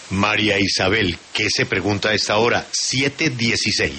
María Isabel, ¿qué se pregunta a esta hora? 7:16.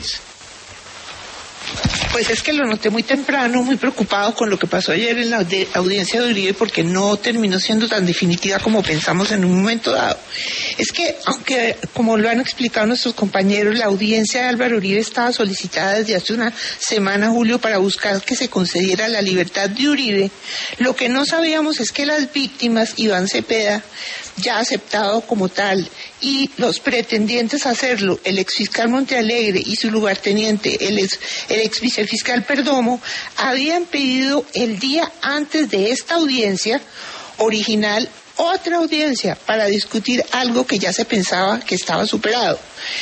Pues es que lo noté muy temprano, muy preocupado con lo que pasó ayer en la audiencia de Uribe, porque no terminó siendo tan definitiva como pensamos en un momento dado. Es que, aunque, como lo han explicado nuestros compañeros, la audiencia de Álvaro Uribe estaba solicitada desde hace una semana, Julio, para buscar que se concediera la libertad de Uribe, lo que no sabíamos es que las víctimas, Iván Cepeda, ya aceptado como tal, y los pretendientes a hacerlo, el exfiscal Montealegre y su lugarteniente, el ex vicefiscal Perdomo, habían pedido el día antes de esta audiencia original otra audiencia para discutir algo que ya se pensaba que estaba superado.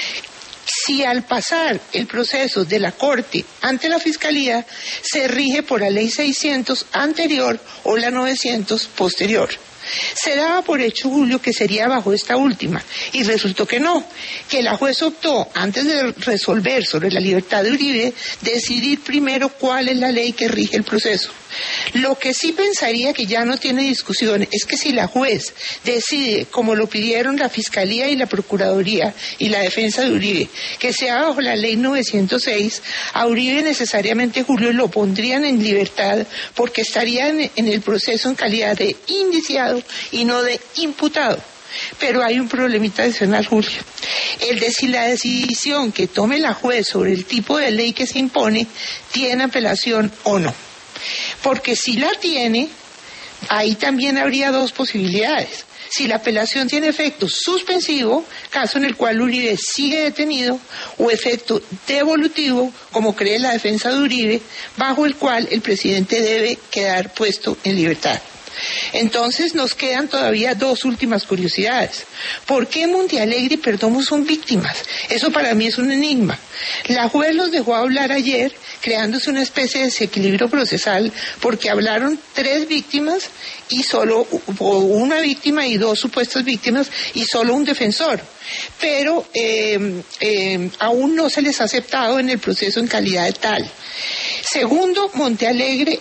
Si al pasar el proceso de la Corte ante la Fiscalía se rige por la Ley 600 anterior o la 900 posterior. Se daba por hecho, Julio, que sería bajo esta última, y resultó que no, que la juez optó, antes de resolver sobre la libertad de Uribe, decidir primero cuál es la ley que rige el proceso. Lo que sí pensaría que ya no tiene discusión es que si la juez decide, como lo pidieron la Fiscalía y la Procuraduría y la defensa de Uribe, que sea bajo la ley 906, a Uribe necesariamente, Julio, lo pondrían en libertad porque estaría en el proceso en calidad de indiciado y no de imputado. Pero hay un problemita adicional, Julio. El de si la decisión que tome la juez sobre el tipo de ley que se impone tiene apelación o no. Porque si la tiene, ahí también habría dos posibilidades. Si la apelación tiene efecto suspensivo, caso en el cual Uribe sigue detenido, o efecto devolutivo, como cree la defensa de Uribe, bajo el cual el presidente debe quedar puesto en libertad. Entonces nos quedan todavía dos últimas curiosidades. ¿Por qué Montealegre y Perdomo son víctimas? Eso para mí es un enigma. La juez los dejó hablar ayer, creándose una especie de desequilibrio procesal, porque hablaron 3 víctimas y solo una víctima y 2 supuestas víctimas y solo un defensor. Pero aún no se les ha aceptado en el proceso en calidad de tal. Segundo, Montealegre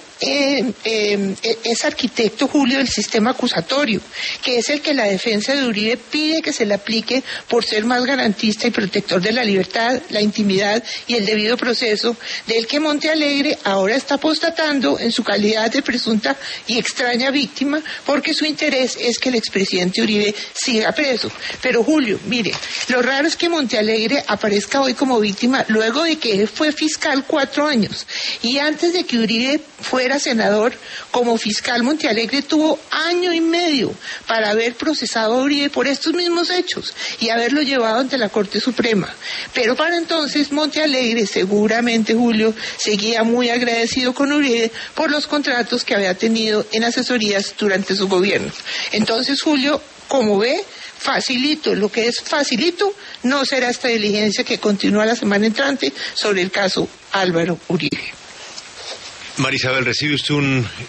es arquitecto, Julio, del sistema acusatorio, que es el que la defensa de Uribe pide que se le aplique por ser más garantista y protector de la libertad, la intimidad y el debido proceso, del que Montealegre ahora está apostatando en su calidad de presunta y extraña víctima, porque su interés es que el expresidente Uribe siga preso. Pero Julio, mire, lo raro es que Montealegre aparezca hoy como víctima luego de que él fue fiscal 4 años. Y antes de que Uribe fuera senador, como fiscal Montealegre tuvo 1 año y medio para haber procesado a Uribe por estos mismos hechos y haberlo llevado ante la Corte Suprema. Pero para entonces Montealegre, seguramente, Julio, seguía muy agradecido con Uribe por los contratos que había tenido en asesorías durante su gobierno. Entonces, Julio, como ve, facilito, lo que es facilito, no será esta diligencia que continúa la semana entrante sobre el caso Álvaro Uribe. María Isabel, ¿recibe usted un